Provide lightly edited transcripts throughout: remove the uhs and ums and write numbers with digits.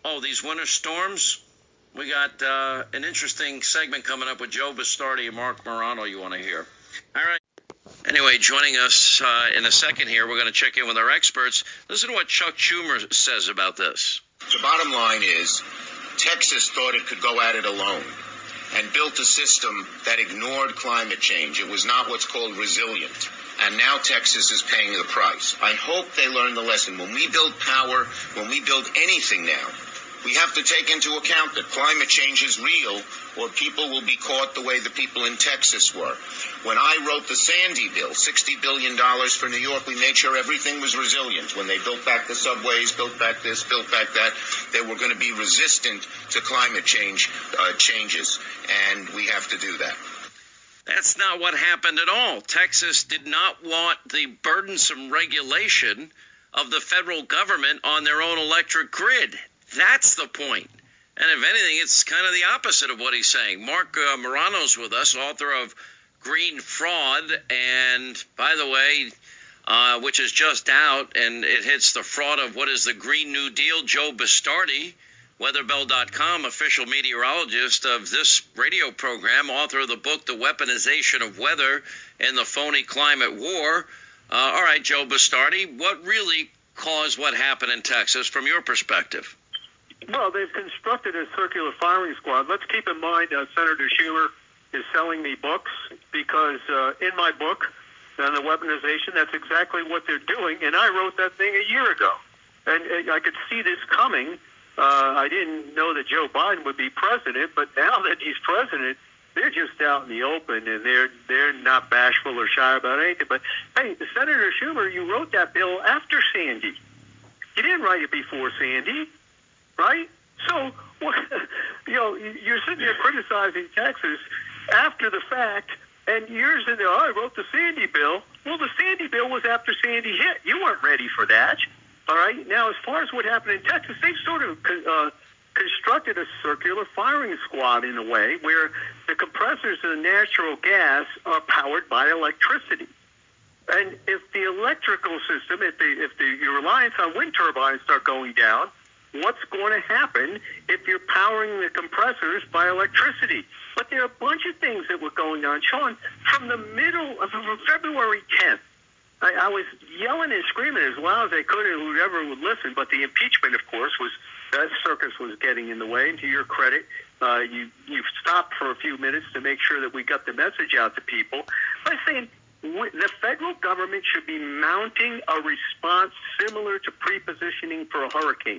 Oh, these winter storms? We got an interesting segment coming up with Joe Bastardi and Marc Morano you want to hear. All right. Anyway, joining us in a second here, we're going to check in with our experts. Listen to what Chuck Schumer says about this. The bottom line is Texas thought it could go at it alone and built a system that ignored climate change. It was not what's called resilient. And now Texas is paying the price. I hope they learn the lesson. When we build power, when we build anything now, we have to take into account that climate change is real, or people will be caught the way the people in Texas were. When I wrote the Sandy bill, $60 billion for New York, we made sure everything was resilient. When they built back the subways, built back this, built back that, they were going to be resistant to climate change changes, and we have to do that. That's not what happened at all. Texas did not want the burdensome regulation of the federal government on their own electric grid. That's the point. And if anything, it's kind of the opposite of what he's saying. Marc Morano's with us, author of Green Fraud, and by the way, which is just out, and it hits the fraud of what is the Green New Deal. Joe Bastardi, weatherbell.com, official meteorologist of this radio program, author of the book, The Weaponization of Weather and the Phony Climate War. All right, Joe Bastardi, what really caused what happened in Texas from your perspective? Well, they've constructed a circular firing squad. Let's keep in mind Senator Schumer is selling me books because in my book, on the weaponization, that's exactly what they're doing, and I wrote that thing a year ago. And I could see this coming. I didn't know that Joe Biden would be president, but now that he's president, they're just out in the open, and they're not bashful or shy about anything. But, hey, Senator Schumer, you wrote that bill after Sandy. You didn't write it before Sandy. Right? So, you're sitting there criticizing Texas after the fact, and you're sitting there, I wrote the Sandy bill. Well, the Sandy bill was after Sandy hit. You weren't ready for that. All right? Now, as far as what happened in Texas, they've sort of constructed a circular firing squad in a way where the compressors of the natural gas are powered by electricity. And if the electrical system, if your reliance on wind turbines start going down, what's going to happen if you're powering the compressors by electricity? But there are a bunch of things that were going on. Sean, from the middle of February 10th, I was yelling and screaming as loud as I could, and whoever would listen. But the impeachment, of course, that circus was getting in the way. And to your credit, you've stopped for a few minutes to make sure that we got the message out to people by saying the federal government should be mounting a response similar to pre-positioning for a hurricane.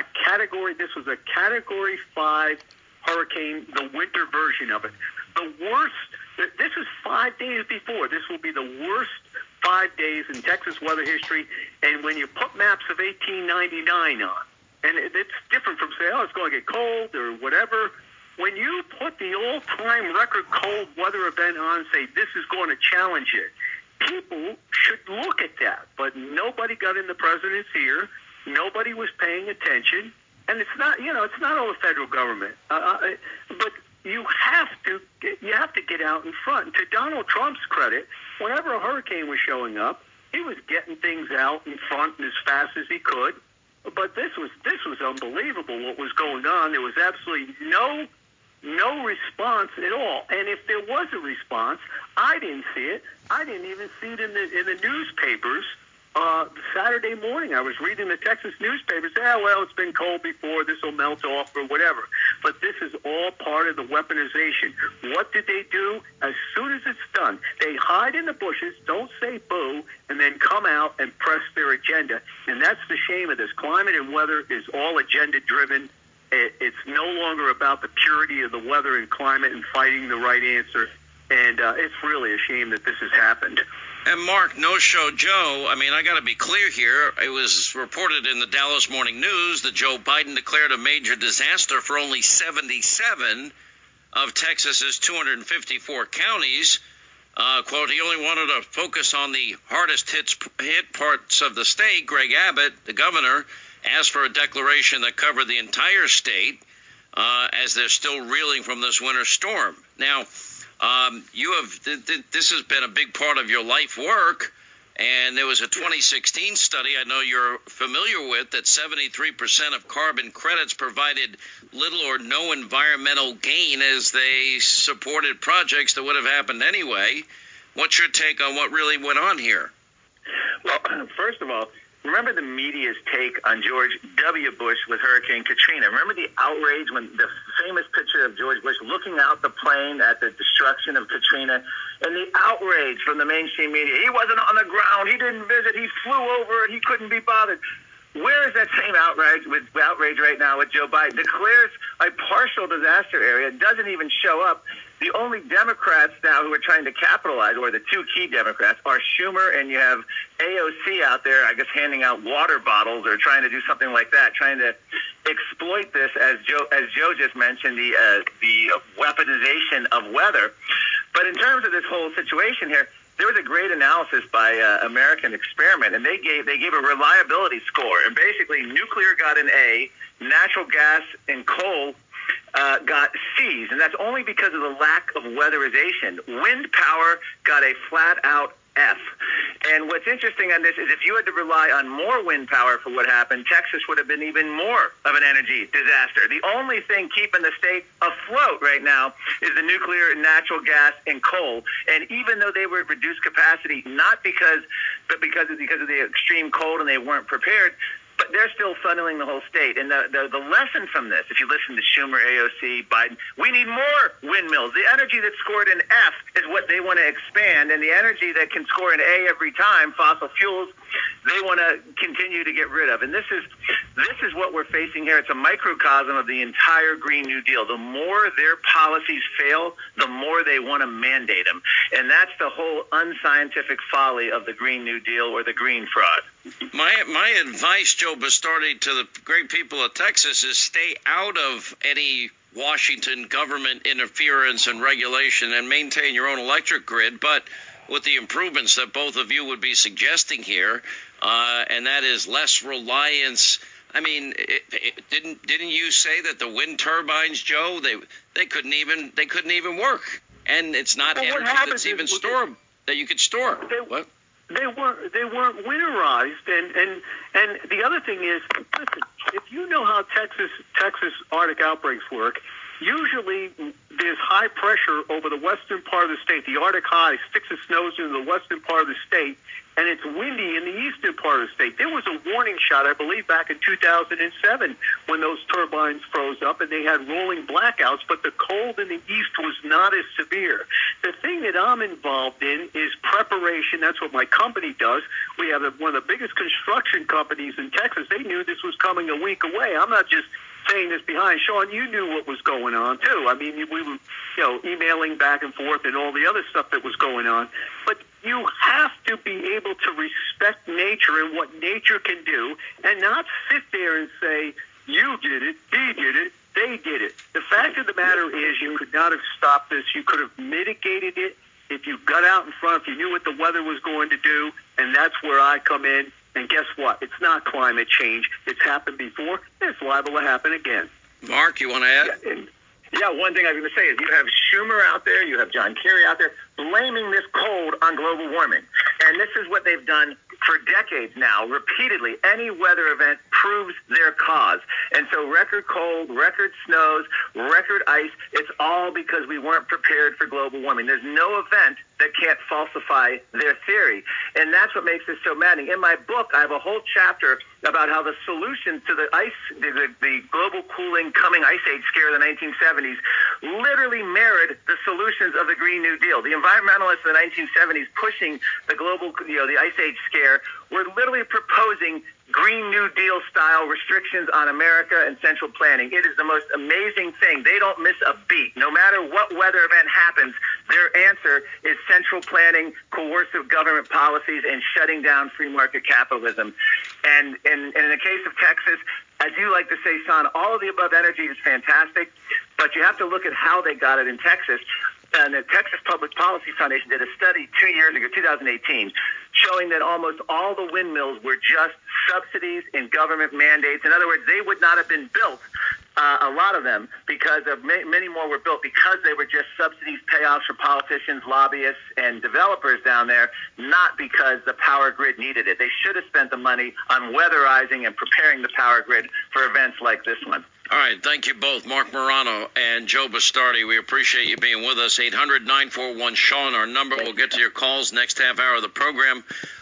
This was a Category 5 hurricane, the winter version of it. The worst, this is 5 days before. This will be the worst 5 days in Texas weather history. And when you put maps of 1899 on, and it's different from saying, it's going to get cold or whatever. When you put the all-time record cold weather event on and say, this is going to challenge it, people should look at that. But nobody got in the president's ear. Nobody was paying attention. And it's not, it's not all the federal government. But you have to get out in front. And to Donald Trump's credit, whenever a hurricane was showing up, he was getting things out in front as fast as he could. But this was unbelievable what was going on. There was absolutely no response at all. And if there was a response, I didn't see it. I didn't even see it in the newspapers. Saturday morning, I was reading the Texas newspapers. Well, it's been cold before. This will melt off or whatever. But this is all part of the weaponization. What did they do? As soon as it's done, they hide in the bushes, don't say boo, and then come out and press their agenda. And that's the shame of this. Climate and weather is all agenda-driven. It's no longer about the purity of the weather and climate and fighting the right answer. And it's really a shame that this has happened. And Mark, No-Show Joe, I got to be clear here. It was reported in the Dallas Morning News that Joe Biden declared a major disaster for only 77 of Texas's 254 counties. Quote, he only wanted to focus on the hardest hit parts of the state. Greg Abbott, the governor, asked for a declaration that covered the entire state as they're still reeling from this winter storm. Now, this has been a big part of your life work, And there was a 2016 study I know you're familiar with that 73% of carbon credits provided little or no environmental gain as they supported projects that would have happened anyway. What's your take on what really went on here? Well, first of all, remember the media's take on George W. Bush with Hurricane Katrina. Remember the outrage when the famous picture of George Bush looking out the plane at the destruction of Katrina, and the outrage from the mainstream media. He wasn't on the ground. He didn't visit. He flew over it. He couldn't be bothered. Where is that same outrage right now with Joe Biden? Declares a partial disaster area, doesn't even show up. The only Democrats now who are trying to capitalize, or the two key Democrats, are Schumer, and you have AOC out there, I guess, handing out water bottles or trying to do something like that, trying to exploit this, as Joe just mentioned, the weaponization of weather. But in terms of this whole situation here, there was a great analysis by American Experiment, and they gave a reliability score. And basically, nuclear got an A, natural gas and coal got C's, and that's only because of the lack of weatherization. Wind power got a flat-out F. And what's interesting on this is if you had to rely on more wind power for what happened, Texas would have been even more of an energy disaster. The only thing keeping the state afloat right now is the nuclear, natural gas, and coal. And even though they were at reduced capacity, not because of the extreme cold and they weren't prepared, but they're still funneling the whole state. And the lesson from this, if you listen to Schumer, AOC, Biden, we need more windmills. The energy that scored an F is what they want to expand, and the energy that can score an A every time, fossil fuels, they want to continue to get rid of. And this is what we're facing here. It's a microcosm of the entire Green New Deal. The more their policies fail, the more they want to mandate them. And that's the whole unscientific folly of the Green New Deal, or the green fraud. My advice, Joe Bastardi, to the great people of Texas is stay out of any Washington government interference and regulation and maintain your own electric grid, but with the improvements that both of you would be suggesting here, and that is less reliance. I mean, didn't you say that the wind turbines, Joe, they couldn't even work, and it's not energy that's even that you could store. What? They weren't winterized, and the other thing is, listen, if you know how Texas Arctic outbreaks work, usually there's high pressure over the western part of the state. The Arctic high sticks its nose into the western part of the state, and it's windy in the eastern part of the state. There was a warning shot, I believe, back in 2007 when those turbines froze up and they had rolling blackouts, but the cold in the east was not as severe. The thing that I'm involved in is preparation. That's what my company does. We have one of the biggest construction companies in Texas. They knew this was coming a week away. I'm not just saying this behind. Sean, you knew what was going on, too. I mean, we were, emailing back and forth and all the other stuff that was going on. But you have to be able to respect nature and what nature can do, and not sit there and say, you did it, he did it, they did it. The fact of the matter is you could not have stopped this. You could have mitigated it if you got out in front, if you knew what the weather was going to do, and that's where I come in. And guess what? It's not climate change. It's happened before. It's liable to happen again. Mark, you want to add? Yeah, one thing I was going to say is you have Schumer out there, you have John Kerry out there blaming this cold on global warming. And this is what they've done for decades now, repeatedly. Any weather event proves their cause. And so record cold, record snows, record ice, it's all because we weren't prepared for global warming. There's no event that can't falsify their theory. And that's what makes this so maddening. In my book, I have a whole chapter about how the solution to the global cooling coming ice age scare of the 1970s literally mirrored the solutions of the Green New Deal. The environmentalists in the 1970s pushing the global, the ice age scare were literally proposing Green New Deal style restrictions on America and central planning. It is the most amazing thing. They don't miss a beat. No matter what weather event happens, their answer is central planning, coercive government policies, and shutting down free market capitalism. And in the case of Texas, as you like to say, Sean, all of the above energy is fantastic, but you have to look at how they got it in Texas. And the Texas Public Policy Foundation did a study 2 years ago, 2018, showing that almost all the windmills were just subsidies and government mandates. In other words, they would not have been built a lot of them, because of many more were built because they were just subsidies, payoffs for politicians, lobbyists, and developers down there, not because the power grid needed it. They should have spent the money on weatherizing and preparing the power grid for events like this one. All right, thank you both, Mark Morano and Joe Bastardi. We appreciate you being with us. 800-941-SEAN, our number. We'll get to your calls next half hour of the program.